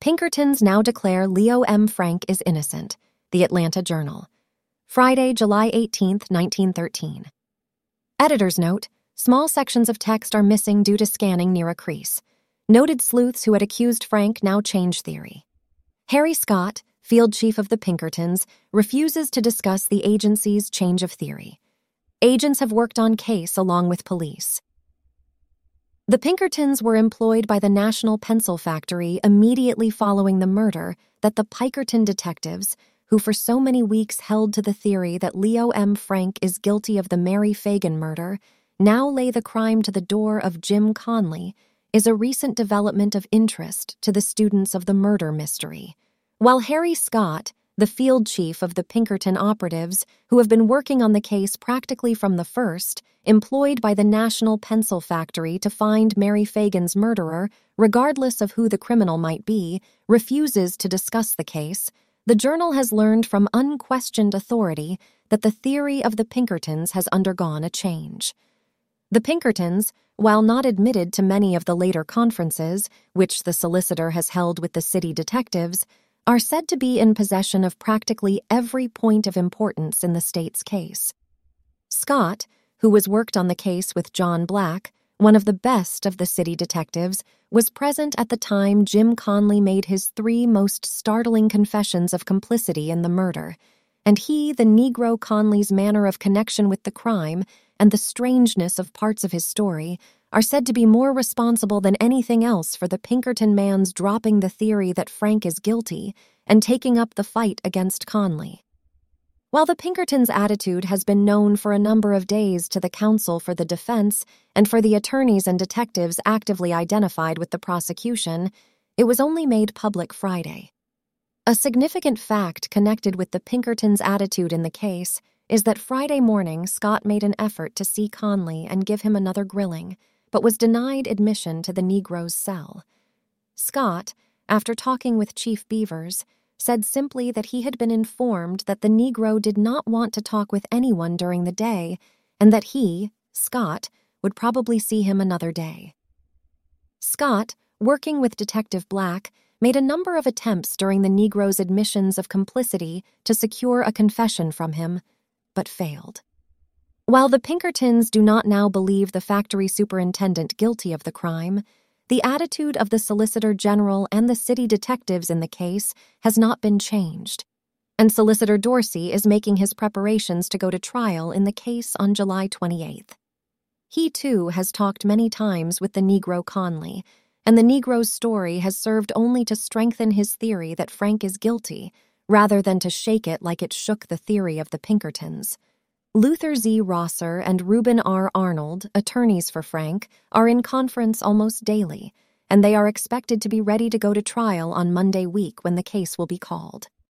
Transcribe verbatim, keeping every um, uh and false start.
Pinkertons now declare Leo M. Frank is innocent. The Atlanta Journal. Friday, July eighteenth, nineteen thirteen. Editor's note: small sections of text are missing due to scanning near a crease. Noted sleuths who had accused Frank now change theory. Harry Scott, field chief of the Pinkertons, refuses to discuss the agency's change of theory. Agents have worked on case along with police. The Pinkertons were employed by the National Pencil Factory immediately following the murder that the Pikerton detectives, who for so many weeks held to the theory that Leo M. Frank is guilty of the Mary Fagan murder, now lay the crime to the door of Jim Conley, is a recent development of interest to the students of the murder mystery. While Harry Scott, the field chief of the Pinkerton operatives, who have been working on the case practically from the first, employed by the National Pencil Factory to find Mary Fagan's murderer, regardless of who the criminal might be, refuses to discuss the case, the Journal has learned from unquestioned authority that the theory of the Pinkertons has undergone a change. The Pinkertons, while not admitted to many of the later conferences, which the solicitor has held with the city detectives, are said to be in possession of practically every point of importance in the state's case. Scott, who has worked on the case with John Black, one of the best of the city detectives, was present at the time Jim Conley made his three most startling confessions of complicity in the murder, and he, the Negro Conley's manner of connection with the crime, and the strangeness of parts of his story, are said to be more responsible than anything else for the Pinkerton man's dropping the theory that Frank is guilty and taking up the fight against Conley. While the Pinkertons' attitude has been known for a number of days to the counsel for the defense and for the attorneys and detectives actively identified with the prosecution, it was only made public Friday. A significant fact connected with the Pinkertons' attitude in the case is that Friday morning Scott made an effort to see Conley and give him another grilling, but was denied admission to the Negro's cell. Scott, after talking with Chief Beavers, said simply that he had been informed that the Negro did not want to talk with anyone during the day and that he, Scott, would probably see him another day. Scott, working with Detective Black, made a number of attempts during the Negro's admissions of complicity to secure a confession from him, but failed. While the Pinkertons do not now believe the factory superintendent guilty of the crime, the attitude of the Solicitor General and the city detectives in the case has not been changed, and Solicitor Dorsey is making his preparations to go to trial in the case on July twenty-eighth. He, too, has talked many times with the Negro Conley, and the Negro's story has served only to strengthen his theory that Frank is guilty, rather than to shake it like it shook the theory of the Pinkertons. Luther Z. Rosser and Reuben R. Arnold, attorneys for Frank, are in conference almost daily, and they are expected to be ready to go to trial on Monday week when the case will be called.